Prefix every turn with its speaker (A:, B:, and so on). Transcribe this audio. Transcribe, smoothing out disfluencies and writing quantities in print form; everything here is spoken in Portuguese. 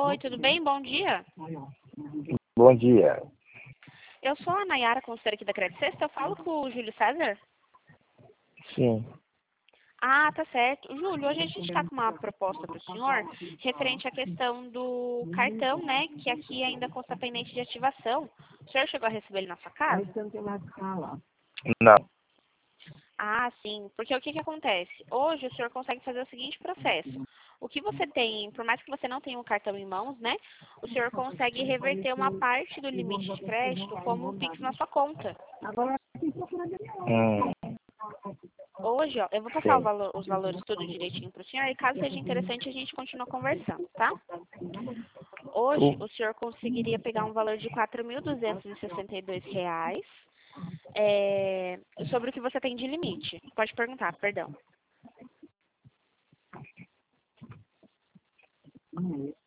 A: Oi, tudo bem? Bom dia.
B: Bom dia.
A: Eu sou a Nayara, consultora aqui da Credit Sexta. Eu falo com o Júlio César?
B: Sim.
A: Ah, tá certo. Júlio, hoje a gente está com uma proposta para o senhor referente à questão do cartão, né? Que aqui ainda consta pendente de ativação. O senhor chegou a receber ele na sua casa?
B: Não.
A: Ah, sim. Porque o que acontece? Hoje o senhor consegue fazer o seguinte processo. O que você tem, por mais que você não tenha o cartão em mãos, né? O senhor consegue reverter uma parte do limite de crédito como um Pix na sua conta.
B: Hum,
A: Hoje, ó, eu vou passar
B: sim.
A: os valores tudo direitinho para o senhor e caso seja interessante a gente continua conversando, tá? Hoje o senhor conseguiria pegar um valor de R$ 4.262 sobre o que você tem de limite. Pode perguntar, perdão.